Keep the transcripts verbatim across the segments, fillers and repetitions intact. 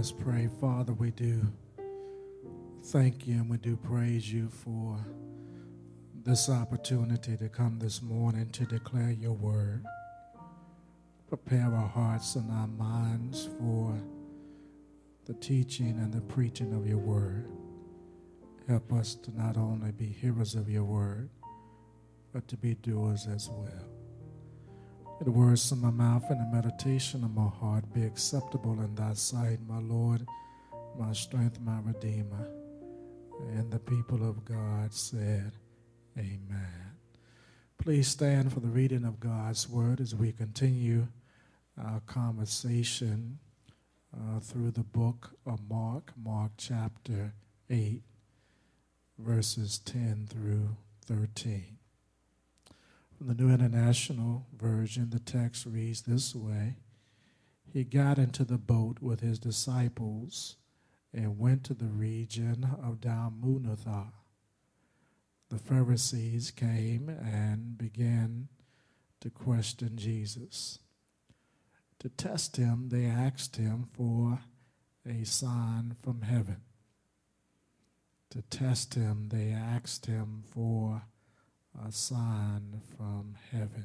us pray. Father, we do thank you and we do praise you for this opportunity to come this morning to declare your word. Prepare our hearts and our minds for the teaching and the preaching of your word. Help us to not only be hearers of your word, but to be doers as well. The words of my mouth and the meditation of my heart be acceptable in thy sight, my Lord, my strength, my Redeemer. And the people of God said, amen. Please stand for the reading of God's word as we continue our conversation uh, through the book of Mark, Mark chapter eight, verses ten through thirteen. From the New International Version, the text reads this way: He got into the boat with his disciples and went to the region of Dalmanutha. The Pharisees came and began to question Jesus. To test him, they asked him for a sign from heaven. To test him, they asked him for a sign from heaven.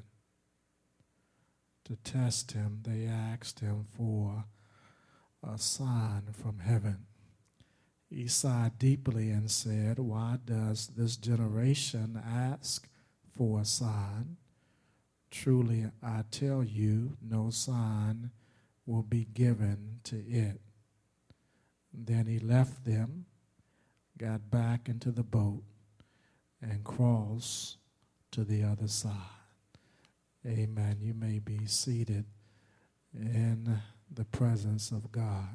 To test him, they asked him for a sign from heaven. He sighed deeply and said, Why does this generation ask for a sign? Truly, I tell you, no sign will be given to it. Then he left them, got back into the boat, and crossed to the other side. Amen. You may be seated in the presence of God.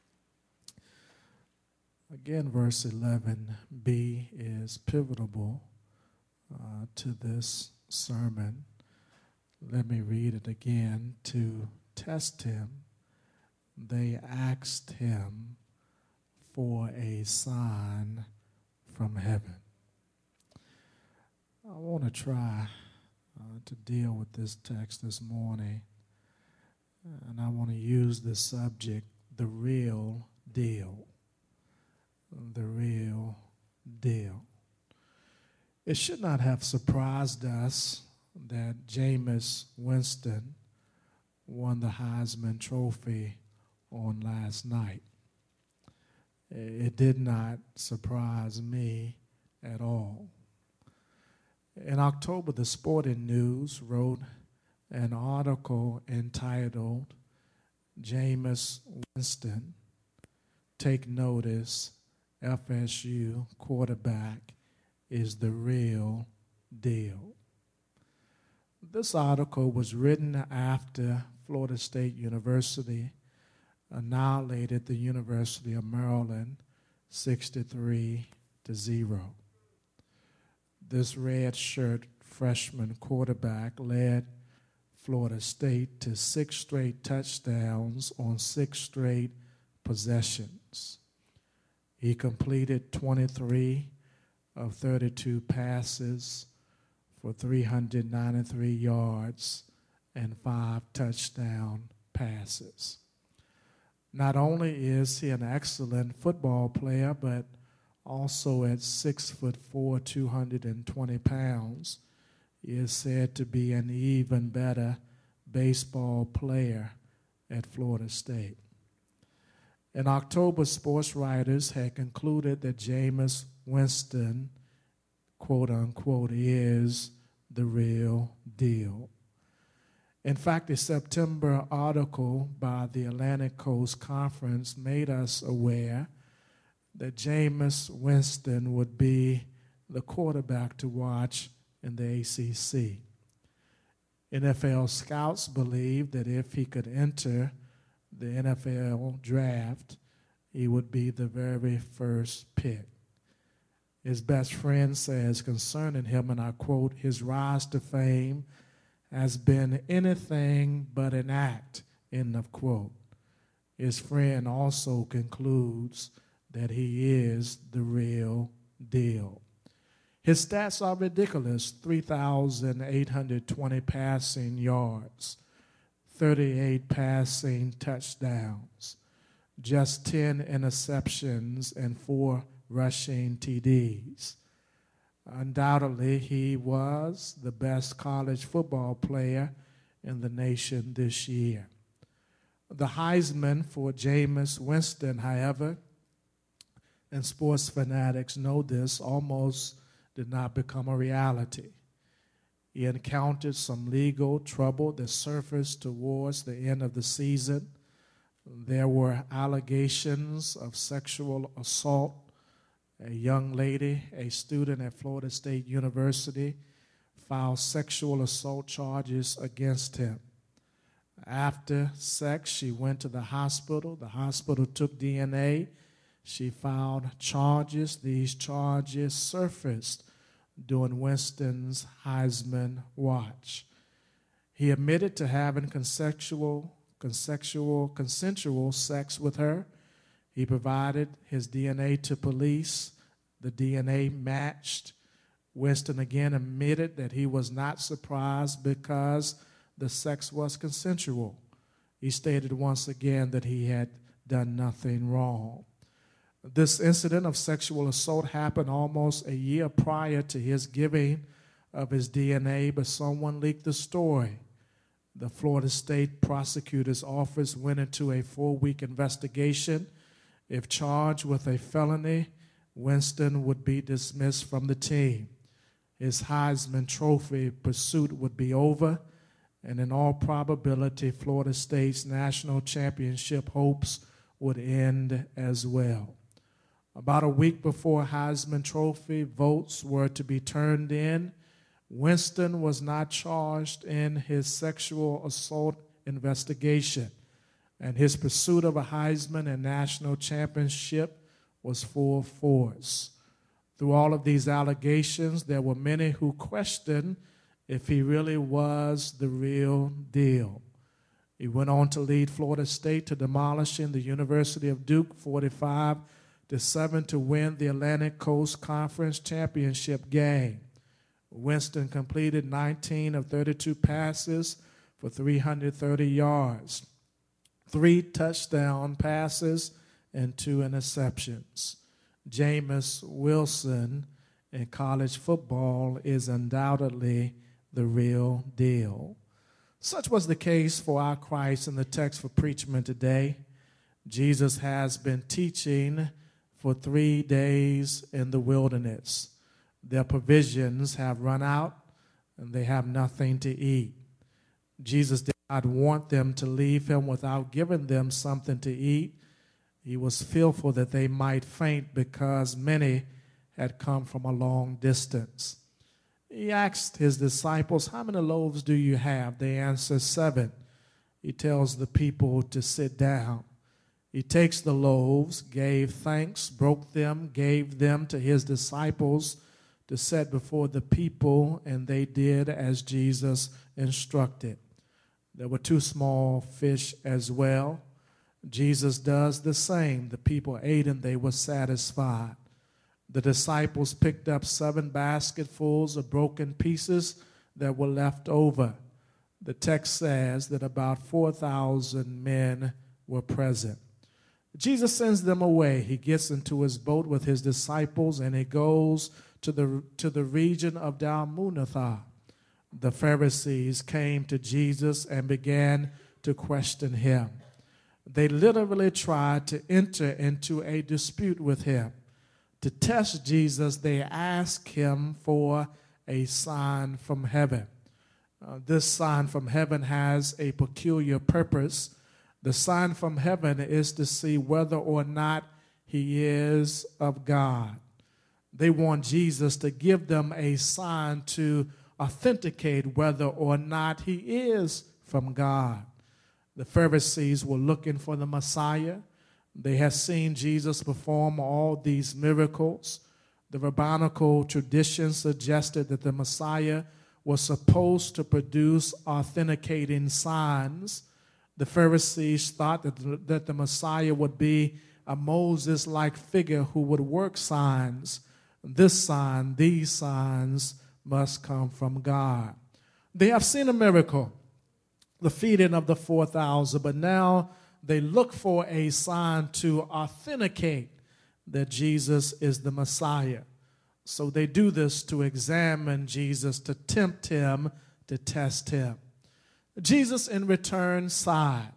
Again, verse eleven b is pivotal uh, to this sermon. Let me read it again. To test him, they asked him for a sign from heaven. I want to try uh, to deal with this text this morning, and I want to use the subject, the real deal. The real deal. It should not have surprised us that Jameis Winston won the Heisman Trophy on last night. It did not surprise me at all. In October, the Sporting News wrote an article entitled, Jameis Winston, Take Notice, F S U Quarterback is the Real Deal. This article was written after Florida State University annihilated the University of Maryland sixty-three to zero. This red-shirt freshman quarterback led Florida State to six straight touchdowns on six straight possessions. He completed twenty-three of thirty-two passes for three hundred ninety-three yards and five touchdown passes. Not only is he an excellent football player, but also at six foot four, two hundred twenty pounds, he is said to be an even better baseball player at Florida State. In October, sports writers had concluded that Jameis Winston, quote unquote, is the real deal. In fact, a September article by the Atlantic Coast Conference made us aware that Jameis Winston would be the quarterback to watch in the A C C. N F L scouts believed that if he could enter the N F L draft, he would be the very first pick. His best friend says concerning him, and I quote, his rise to fame has been anything but an act, end of quote. His friend also concludes that he is the real deal. His stats are ridiculous: three thousand eight hundred twenty passing yards, thirty-eight passing touchdowns, just ten interceptions and four rushing T Ds. Undoubtedly, he was the best college football player in the nation this year. The Heisman for Jameis Winston, however, and sports fanatics know this, almost did not become a reality. He encountered some legal trouble that surfaced towards the end of the season. There were allegations of sexual assault. A young lady, a student at Florida State University, filed sexual assault charges against him. After sex, she went to the hospital. The hospital took D N A. She filed charges. These charges surfaced during Winston's Heisman watch. He admitted to having consensual, consensual, consensual sex with her. He provided his D N A to police. The D N A matched. Winston again admitted that he was not surprised because the sex was consensual. He stated once again that he had done nothing wrong. This incident of sexual assault happened almost a year prior to his giving of his D N A, but someone leaked the story. The Florida State Prosecutor's Office went into a four-week investigation. If charged with a felony, Winston would be dismissed from the team. His Heisman Trophy pursuit would be over, and in all probability, Florida State's national championship hopes would end as well. About a week before Heisman Trophy votes were to be turned in, Winston was not charged in his sexual assault investigation, and his pursuit of a Heisman and national championship was full force. Through all of these allegations, there were many who questioned if he really was the real deal. He went on to lead Florida State to demolishing the University of Duke forty-five to seven to win the Atlantic Coast Conference Championship game. Winston completed nineteen of thirty-two passes for three hundred thirty yards, three touchdown passes, and two interceptions. Jameis Winston in college football is undoubtedly the real deal. Such was the case for our Christ in the text for preachment today. Jesus has been teaching for three days in the wilderness. Their provisions have run out, and they have nothing to eat. Jesus did not want them to leave him without giving them something to eat. He was fearful that they might faint because many had come from a long distance. He asked his disciples, "How many loaves do you have?" They answered, "Seven." He tells the people to sit down. He takes the loaves, gave thanks, broke them, gave them to his disciples to set before the people, and they did as Jesus instructed. There were two small fish as well. Jesus does the same. The people ate and they were satisfied. The disciples picked up seven basketfuls of broken pieces that were left over. The text says that about four thousand men were present. Jesus sends them away. He gets into his boat with his disciples and he goes to the, to the region of Dalmanutha. The Pharisees came to Jesus and began to question him. They literally tried to enter into a dispute with him. To test Jesus, they asked him for a sign from heaven. Uh, this sign from heaven has a peculiar purpose. The sign from heaven is to see whether or not he is of God. They want Jesus to give them a sign to authenticate whether or not he is from God. The Pharisees were looking for the Messiah. They had seen Jesus perform all these miracles. The rabbinical tradition suggested that the Messiah was supposed to produce authenticating signs. The Pharisees thought that the, that the Messiah would be a Moses-like figure who would work signs. This sign, these signs must come from God. They have seen a miracle, the feeding of the four thousand, but now they look for a sign to authenticate that Jesus is the Messiah. So they do this to examine Jesus, to tempt him, to test him. Jesus in return sighed.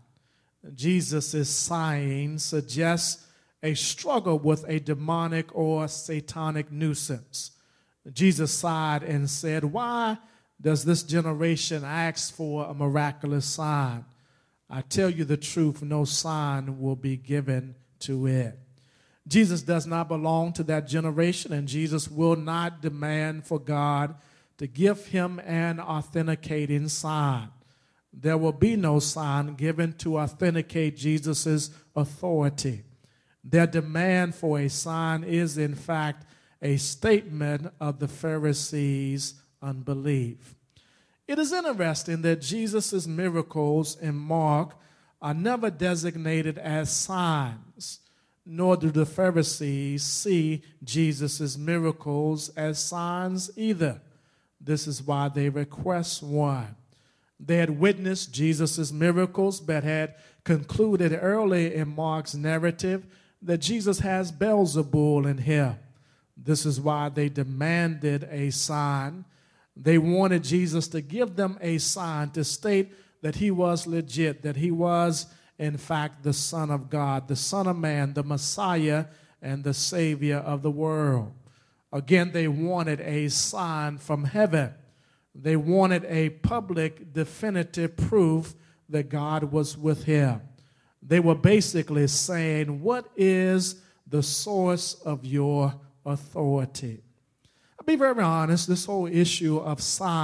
Jesus' sighing suggests a struggle with a demonic or satanic nuisance. Jesus sighed and said, "Why does this generation ask for a miraculous sign? I tell you the truth, no sign will be given to it." Jesus does not belong to that generation, and Jesus will not demand for God to give him an authenticating sign. There will be no sign given to authenticate Jesus' authority. Their demand for a sign is, in fact, a statement of the Pharisees' unbelief. It is interesting that Jesus' miracles in Mark are never designated as signs, nor do the Pharisees see Jesus' miracles as signs either. This is why they request one. They had witnessed Jesus' miracles, but had concluded early in Mark's narrative that Jesus has Beelzebul in him. This is why they demanded a sign. They wanted Jesus to give them a sign to state that he was legit, that he was, in fact, the Son of God, the Son of Man, the Messiah, and the Savior of the world. Again, they wanted a sign from heaven. They wanted a public, definitive proof that God was with him. They were basically saying, "What is the source of your authority?" I'll be very honest, this whole issue of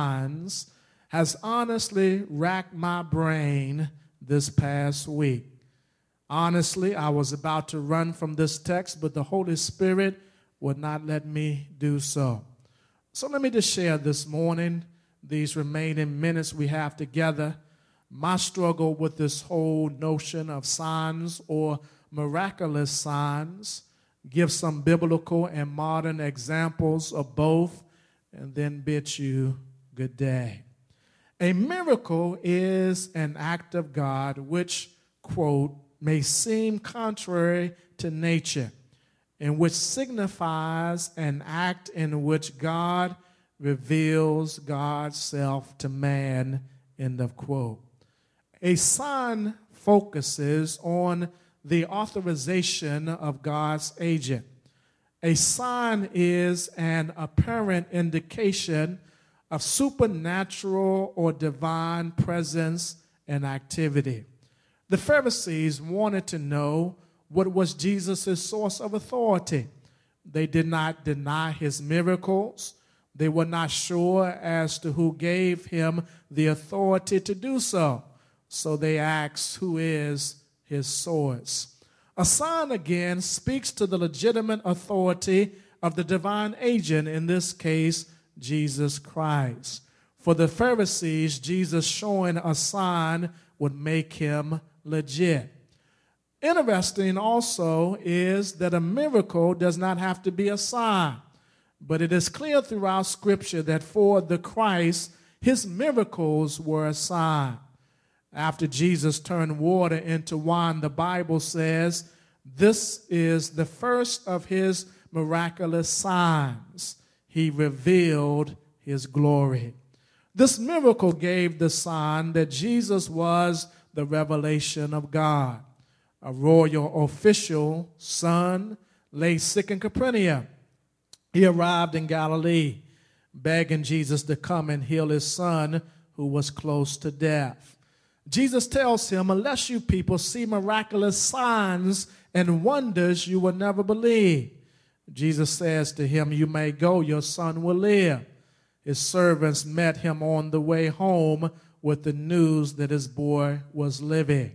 signs has honestly racked my brain this past week. Honestly, I was about to run from this text, but the Holy Spirit would not let me do so. So let me just share this morning, these remaining minutes we have together, my struggle with this whole notion of signs or miraculous signs, give some biblical and modern examples of both, and then bid you good day. A miracle is an act of God which, quote, may seem contrary to nature, and which signifies an act in which God reveals God's self to man, end of quote. A sign focuses on the authorization of God's agent. A sign is an apparent indication of supernatural or divine presence and activity. The Pharisees wanted to know what was Jesus' source of authority. They did not deny his miracles. They were not sure as to who gave him the authority to do so. So they asked, who is his source? A sign, again, speaks to the legitimate authority of the divine agent, in this case, Jesus Christ. For the Pharisees, Jesus showing a sign would make him legit. Interesting also is that a miracle does not have to be a sign, but it is clear throughout Scripture that for the Christ, his miracles were a sign. After Jesus turned water into wine, the Bible says this is the first of his miraculous signs. He revealed his glory. This miracle gave the sign that Jesus was the revelation of God. A royal official son lay sick in Capernaum. He arrived in Galilee, begging Jesus to come and heal his son, who was close to death. Jesus tells him, unless you people see miraculous signs and wonders, you will never believe. Jesus says to him, you may go, your son will live. His servants met him on the way home with the news that his boy was living.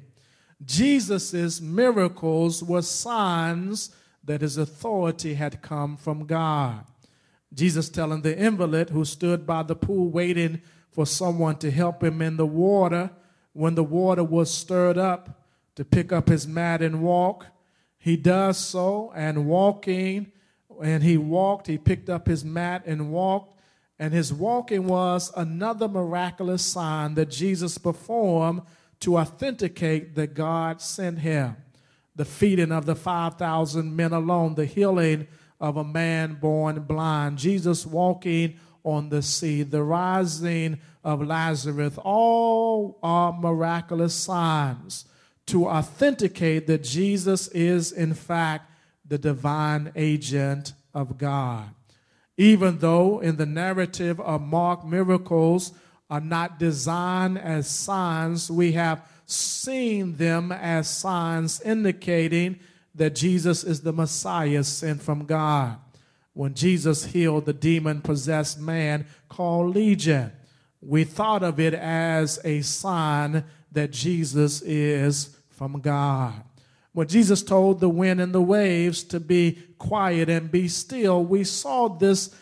Jesus' miracles were signs that his authority had come from God. Jesus telling the invalid who stood by the pool waiting for someone to help him in the water, when the water was stirred up, to pick up his mat and walk. He does so, and walking, and he walked, he picked up his mat and walked, and his walking was another miraculous sign that Jesus performed to authenticate that God sent him. The feeding of the five thousand men alone, the healing of a man born blind, Jesus walking on the sea, the rising of Lazarus, all are miraculous signs to authenticate that Jesus is, in fact, the divine agent of God. Even though in the narrative of Mark, miracles are not designed as signs, we have seen them as signs indicating that Jesus is the Messiah sent from God. When Jesus healed the demon-possessed man called Legion, we thought of it as a sign that Jesus is from God. When Jesus told the wind and the waves to be quiet and be still, we saw this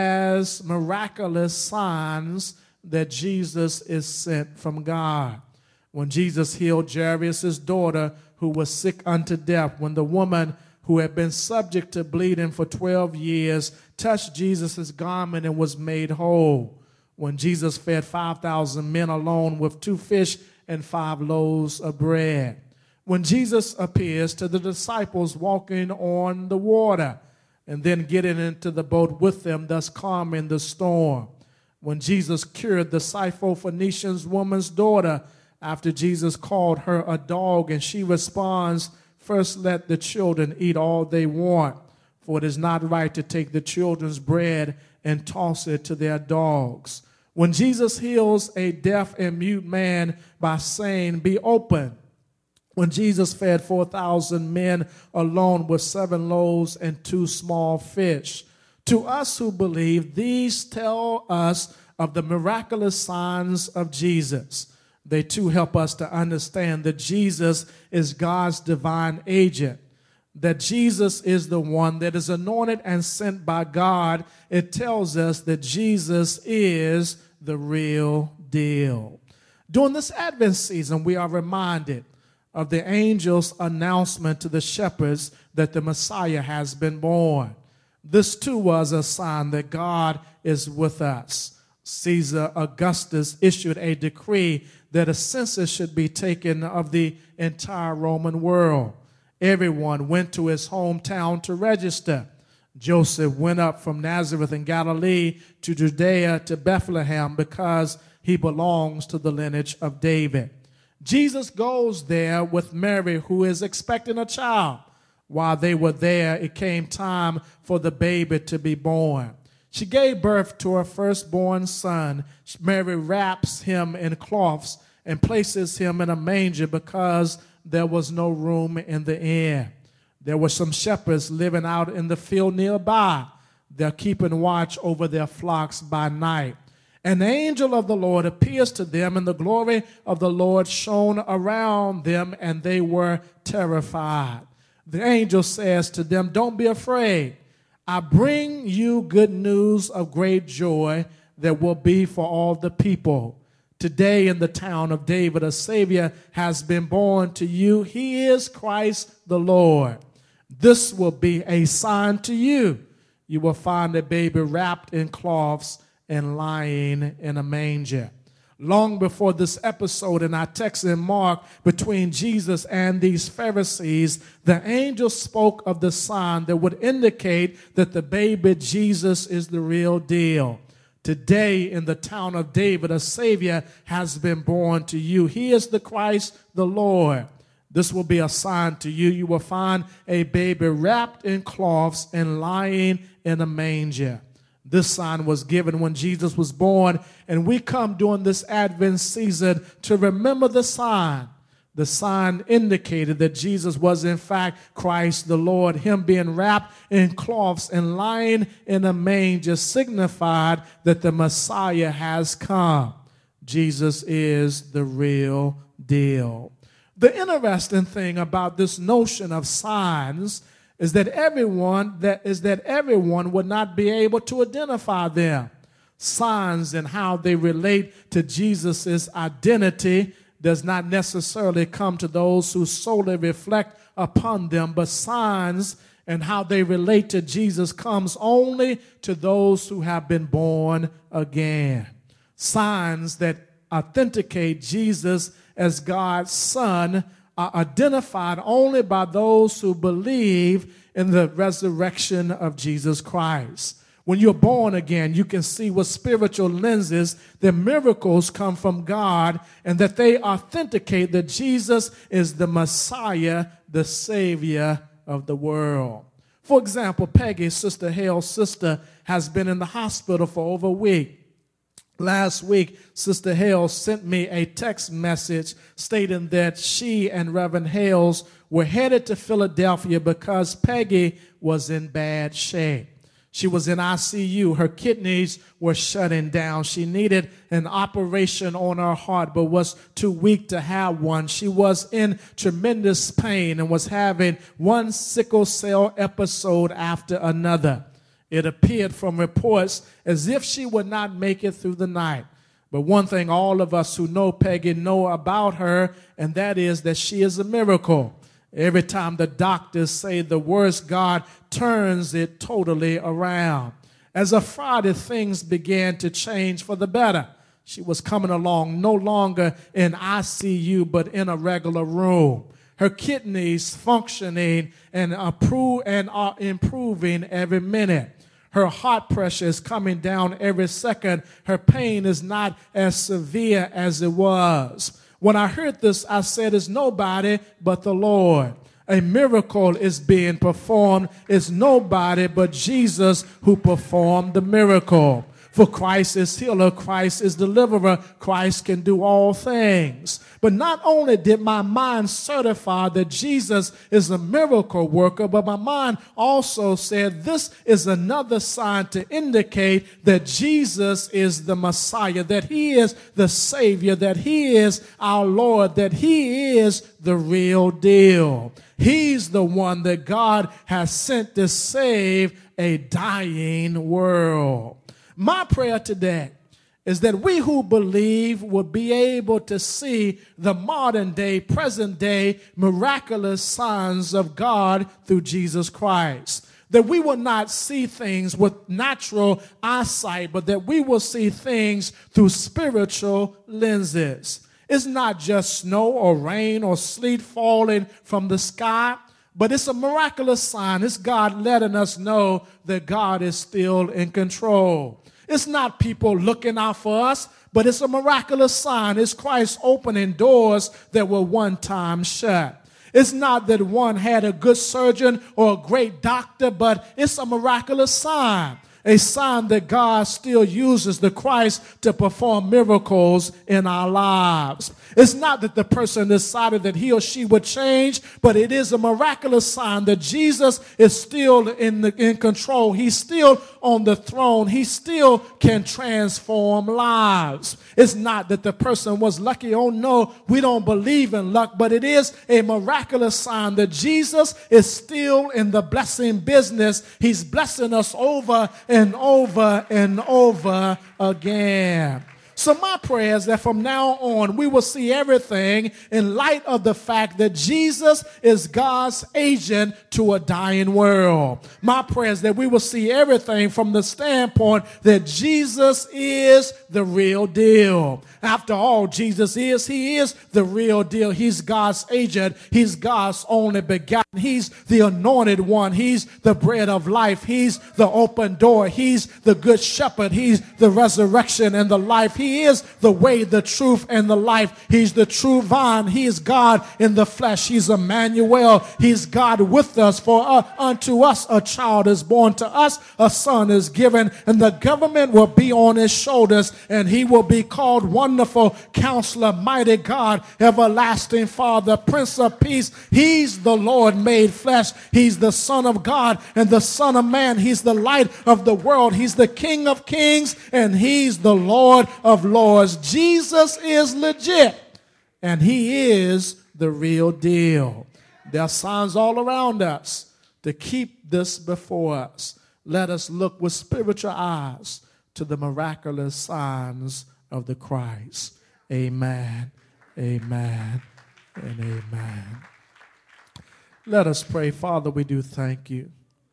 as miraculous signs that Jesus is sent from God. When Jesus healed Jairus' daughter who was sick unto death, when the woman who had been subject to bleeding for twelve years touched Jesus' garment and was made whole. When Jesus fed five thousand men alone with two fish and five loaves of bread. When Jesus appears to the disciples walking on the water and then getting into the boat with them, thus calming the storm. When Jesus cured the Syrophoenician woman's daughter after Jesus called her a dog, and she responds, "First let the children eat all they want, for it is not right to take the children's bread and toss it to their dogs." When Jesus heals a deaf and mute man by saying, "Be open." When Jesus fed four thousand men alone with seven loaves and two small fish. To us who believe, these tell us of the miraculous signs of Jesus. They too help us to understand that Jesus is God's divine agent, that Jesus is the one that is anointed and sent by God. It tells us that Jesus is the real deal. During this Advent season, we are reminded of the angel's announcement to the shepherds that the Messiah has been born. This too was a sign that God is with us. Caesar Augustus issued a decree that a census should be taken of the entire Roman world. Everyone went to his hometown to register. Joseph went up from Nazareth in Galilee to Judea to Bethlehem because he belongs to the lineage of David. Jesus goes there with Mary, who is expecting a child. While they were there, it came time for the baby to be born. She gave birth to her firstborn son. Mary wraps him in cloths and places him in a manger because there was no room in the inn. There were some shepherds living out in the field nearby. They're keeping watch over their flocks by night. An angel of the Lord appears to them, and the glory of the Lord shone around them, and they were terrified. The angel says to them, "Don't be afraid. I bring you good news of great joy that will be for all the people. Today in the town of David, a Savior has been born to you. He is Christ the Lord. This will be a sign to you. You will find a baby wrapped in cloths and lying in a manger." Long before this episode in our text in Mark between Jesus and these Pharisees, the angel spoke of the sign that would indicate that the baby Jesus is the real deal. Today in the town of David, a Savior has been born to you. He is the Christ, the Lord. This will be a sign to you. You will find a baby wrapped in cloths and lying in a manger. This sign was given when Jesus was born, and we come during this Advent season to remember the sign. The sign indicated that Jesus was in fact Christ the Lord. Him being wrapped in cloths and lying in a manger signified that the Messiah has come. Jesus is the real deal. The interesting thing about this notion of signs is that everyone that is that everyone would not be able to identify them. Signs and how they relate to Jesus' identity does not necessarily come to those who solely reflect upon them, but signs and how they relate to Jesus comes only to those who have been born again. Signs that authenticate Jesus as God's Son are identified only by those who believe in the resurrection of Jesus Christ. When you're born again, you can see with spiritual lenses that miracles come from God and that they authenticate that Jesus is the Messiah, the Savior of the world. For example, Peggy, Sister Hale's sister, has been in the hospital for over a week. Last week, Sister Hale sent me a text message stating that she and Reverend Hales were headed to Philadelphia because Peggy was in bad shape. She was in I C U. Her kidneys were shutting down. She needed an operation on her heart, but was too weak to have one. She was in tremendous pain and was having one sickle cell episode after another. It appeared from reports as if she would not make it through the night. But one thing all of us who know Peggy know about her, and that is that she is a miracle. Every time the doctors say the worst, God turns it totally around. As of Friday, things began to change for the better. She was coming along no longer in I C U, but in a regular room. Her kidneys functioning and, approve, and are improving every minute. Her heart pressure is coming down every second. Her pain is not as severe as it was. When I heard this, I said, it's nobody but the Lord. A miracle is being performed. It's nobody but Jesus who performed the miracle. For Christ is healer, Christ is deliverer, Christ can do all things. But not only did my mind certify that Jesus is a miracle worker, but my mind also said this is another sign to indicate that Jesus is the Messiah, that he is the Savior, that he is our Lord, that he is the real deal. He's the one that God has sent to save a dying world. My prayer today is that we who believe will be able to see the modern day, present day, miraculous signs of God through Jesus Christ. That we will not see things with natural eyesight, but that we will see things through spiritual lenses. It's not just snow or rain or sleet falling from the sky, but it's a miraculous sign. It's God letting us know that God is still in control. It's not people looking out for us, but it's a miraculous sign. It's Christ opening doors that were one time shut. It's not that one had a good surgeon or a great doctor, but it's a miraculous sign. A sign that God still uses the Christ to perform miracles in our lives. It's not that the person decided that he or she would change, but it is a miraculous sign that Jesus is still in, the, in control. He's still on the throne. He still can transform lives. It's not that the person was lucky. Oh no, we don't believe in luck, but it is a miraculous sign that Jesus is still in the blessing business. He's blessing us over and over and over again. So my prayer is that from now on, we will see everything in light of the fact that Jesus is God's agent to a dying world. My prayer is that we will see everything from the standpoint that Jesus is the real deal. After all, Jesus is, he is the real deal. He's God's agent. He's God's only begotten. He's the anointed one. He's the bread of life. He's the open door. He's the good shepherd. He's the resurrection and the life. He is the way, the truth, and the life. He's the true vine. He is God in the flesh. He's Emmanuel. He's God with us. For uh, unto us a child is born, to us a son is given, and the government will be on his shoulders, and he will be called Wonderful Counselor, Mighty God, Everlasting Father, Prince of Peace. He's the Lord made flesh. He's the Son of God and the Son of Man. He's the light of the world. He's the King of Kings, and he's the Lord of Lords. Jesus is legit, and he is the real deal. There are signs all around us to keep this before us. Let us look with spiritual eyes to the miraculous signs of the Christ. Amen, amen, and amen. Let us pray. Father, we do thank you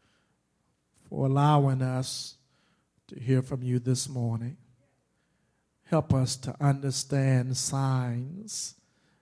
for allowing us to hear from you this morning. Help us to understand signs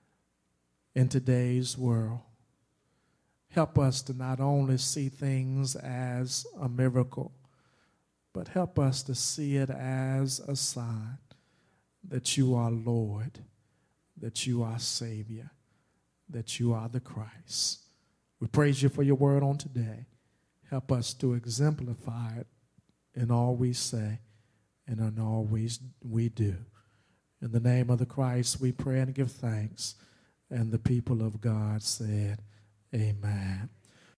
in today's world. Help us to not only see things as a miracle, but help us to see it as a sign that you are Lord, that you are Savior, that you are the Christ. We praise you for your word on today. Help us to exemplify it in all we say and in all we, we do. In the name of the Christ, we pray and give thanks. And the people of God said, amen.